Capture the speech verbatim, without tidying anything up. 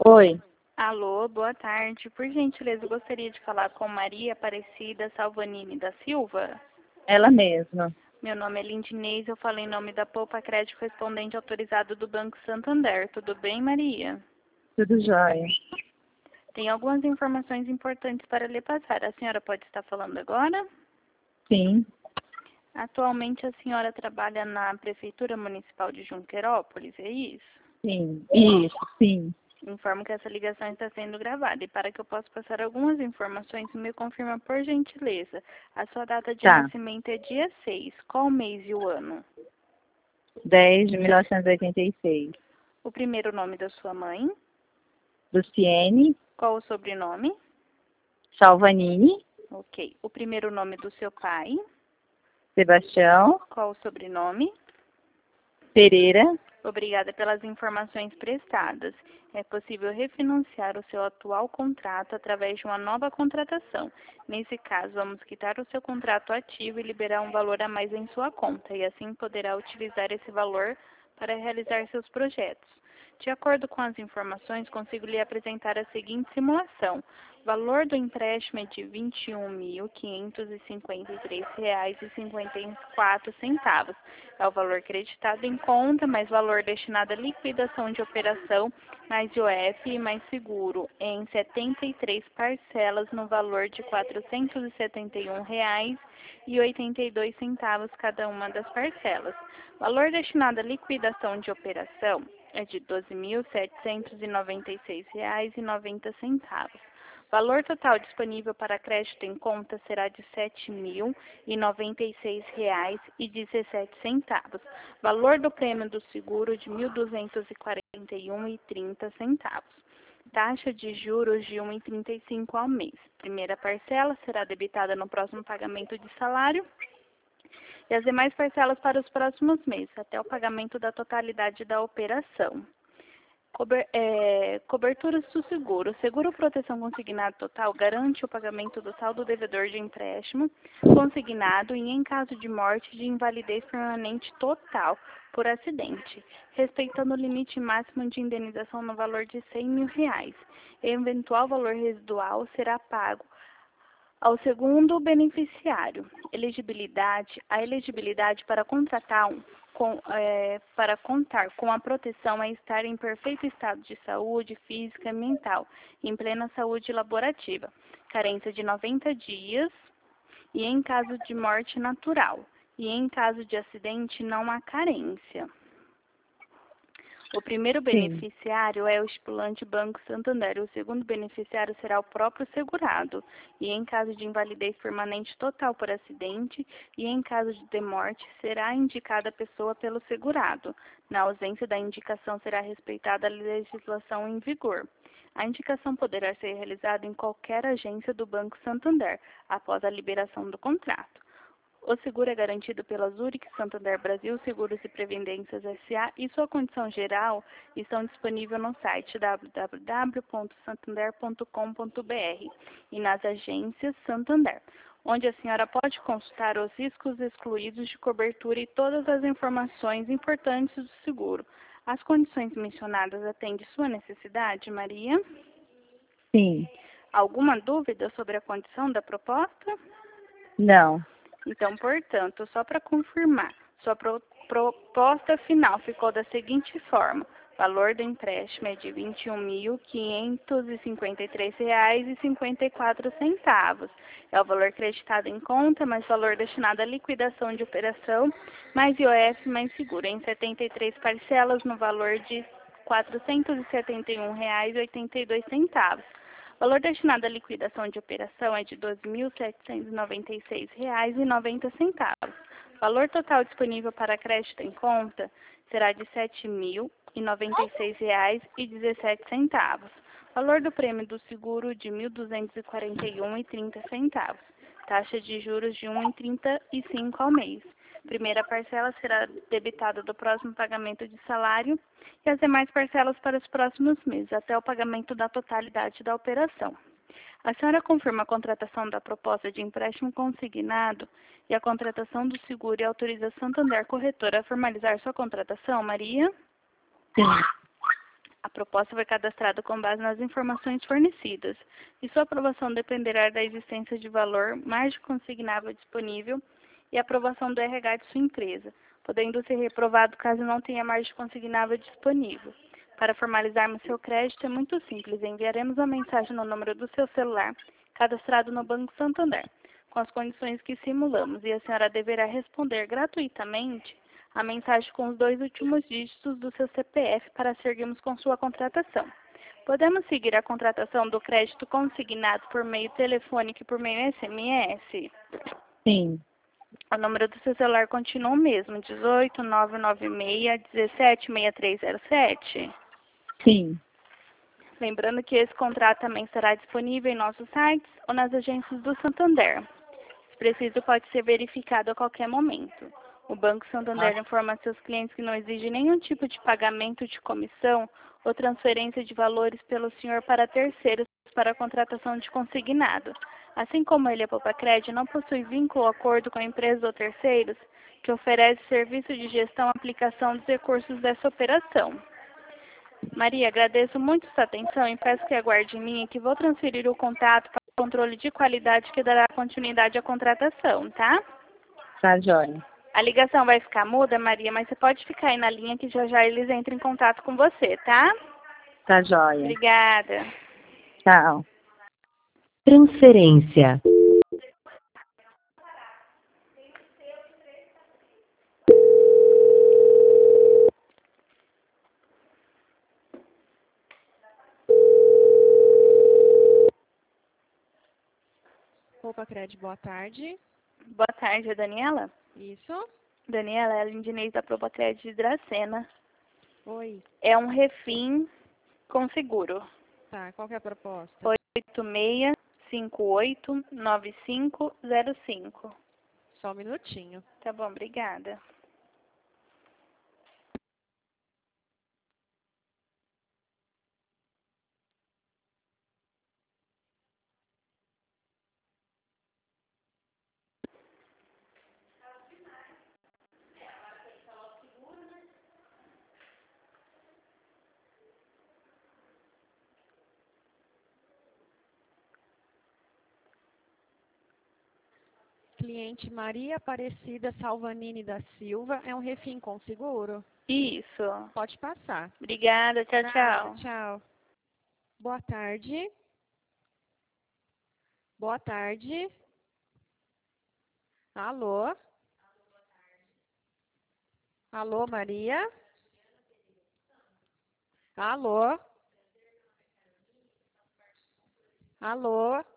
Oi, Alô, boa tarde. Por gentileza, eu gostaria de falar com Maria Aparecida Salvanini da Silva. ela mesma. Meu nome é Lindinês, eu falo em nome da Poupa Crédito Correspondente Autorizado do Banco Santander. Tudo bem, Maria? Tudo jóia. Tem algumas informações importantes para lhe passar. A senhora pode estar falando agora? Sim, Atualmente a senhora trabalha na Prefeitura Municipal de Junquerópolis, é isso? sim, isso, sim. Informo que essa ligação está sendo gravada e para que eu possa passar algumas informações, me confirma por gentileza. A sua data de Tá. nascimento é dia seis. Qual o mês e o ano? dez de mil novecentos e oitenta e seis. O primeiro nome da sua mãe? Luciene Qual o sobrenome? Salvanini, Ok. O primeiro nome do seu pai? Sebastião Qual o sobrenome? Pereira. Obrigada pelas informações prestadas. É possível refinanciar o seu atual contrato através de uma nova contratação. Nesse caso, vamos quitar o seu contrato ativo e liberar um valor a mais em sua conta, e assim poderá utilizar esse valor para realizar seus projetos. De acordo com as informações, consigo lhe apresentar a seguinte simulação. O valor do empréstimo é de vinte e um mil, quinhentos e cinquenta e três reais e cinquenta e quatro centavos. É o valor creditado em conta, mais valor destinado à liquidação de operação, mais I O F, mais seguro, em setenta e três parcelas no valor de quatrocentos e setenta e um reais e oitenta e dois centavos cada uma das parcelas. Valor destinado à liquidação de operação é de doze mil setecentos e noventa e seis reais e noventa centavos. Valor total disponível para crédito em conta será de sete mil e noventa e seis reais e dezessete centavos. Valor do prêmio do seguro de mil duzentos e quarenta e um reais e trinta centavos. Taxa de juros de um real e trinta e cinco centavos ao mês. Primeira parcela será debitada no próximo pagamento de salário e as demais parcelas para os próximos meses, até o pagamento da totalidade da operação. Cober, é, coberturas do seguro. O seguro proteção consignado total garante o pagamento do saldo devedor de empréstimo consignado e em caso de morte de invalidez permanente total por acidente, respeitando o limite máximo de indenização no valor de cem mil reais. Eventual valor residual será pago ao segundo beneficiário. Elegibilidade. A elegibilidade para contratar um, com, é, para contar com a proteção é estar em perfeito estado de saúde física e mental, em plena saúde laborativa, carência de noventa dias e em caso de morte natural. E em caso de acidente não há carência. O primeiro beneficiário é o estipulante Banco Santander. O segundo beneficiário será o próprio segurado. E em caso de invalidez permanente total por acidente e em caso de morte, será indicada a pessoa pelo segurado. Na ausência da indicação, será respeitada a legislação em vigor. A indicação poderá ser realizada em qualquer agência do Banco Santander, após a liberação do contrato. O seguro é garantido pela Zurich Santander Brasil Seguros e Previdências S A e sua condição geral estão disponíveis no site w w w ponto santander ponto com ponto b r e nas agências Santander, onde a senhora pode consultar os riscos excluídos de cobertura e todas as informações importantes do seguro. As condições mencionadas atendem sua necessidade, Maria? Sim. Alguma dúvida sobre a condição da proposta? Não. Então, portanto, só para confirmar, sua pro, proposta final ficou da seguinte forma. O valor do empréstimo é de vinte e um mil, quinhentos e cinquenta e três reais e cinquenta e quatro centavos. É o valor creditado em conta, mais valor destinado à liquidação de operação, mais I O F, mais seguro, em setenta e três parcelas no valor de quatrocentos e setenta e um reais e oitenta e dois centavos. O valor destinado à liquidação de operação é de doze mil setecentos e noventa e seis reais e noventa centavos. O valor total disponível para crédito em conta será de sete mil e noventa e seis reais e dezessete centavos. O valor do prêmio do seguro de mil duzentos e quarenta e um reais e trinta centavos. Taxa de juros de um real e trinta e cinco centavos ao mês. Primeira parcela será debitada do próximo pagamento de salário e as demais parcelas para os próximos meses, até o pagamento da totalidade da operação. A senhora confirma a contratação da proposta de empréstimo consignado e a contratação do seguro e autoriza a Santander Corretora a formalizar sua contratação, Maria? Sim. A proposta foi cadastrada com base nas informações fornecidas, e sua aprovação dependerá da existência de valor margem consignável disponível e aprovação do R H de sua empresa, podendo ser reprovado caso não tenha margem consignável disponível. Para formalizarmos seu crédito é muito simples, enviaremos uma mensagem no número do seu celular, cadastrado no Banco Santander, com as condições que simulamos, e a senhora deverá responder gratuitamente a mensagem com os dois últimos dígitos do seu C P F para seguirmos com sua contratação. Podemos seguir a contratação do crédito consignado por meio telefônico e por meio S M S? Sim. O número do seu celular continua o mesmo, dezoito, nove nove seis, dezessete, sessenta e três zero sete? Sim. Lembrando que esse contrato também estará disponível em nossos sites ou nas agências do Santander. Se preciso, pode ser verificado a qualquer momento. O Banco Santander informa a seus clientes que não exige nenhum tipo de pagamento de comissão ou transferência de valores pelo senhor para terceiros para a contratação de consignado. Assim como ele, a Popacred, não possui vínculo ou acordo com empresas ou terceiros que oferece serviço de gestão e aplicação dos recursos dessa operação. Maria, agradeço muito sua atenção e peço que aguarde em mim que vou transferir o contato para o controle de qualidade que dará continuidade à contratação, tá? Tá joia. A ligação vai ficar muda, Maria, mas você pode ficar aí na linha que já já eles entram em contato com você, tá? Tá joia. Obrigada. Tchau. Transferência. Popacred, boa tarde. Boa tarde, é Daniela? Isso? Daniela, é a Lindinês da Probacred de Dracena. Oi. É um refim com seguro. Tá, qual que é a proposta? oito seis cinco oito nove cinco zero cinco. Só um minutinho. Tá bom, obrigada. Cliente Maria Aparecida Salvanini da Silva, é um refim com seguro? Isso. Pode passar. Obrigada, tchau, Nada, tchau. Tchau. Boa tarde. Boa tarde. Alô? Alô, Maria? Alô? Alô?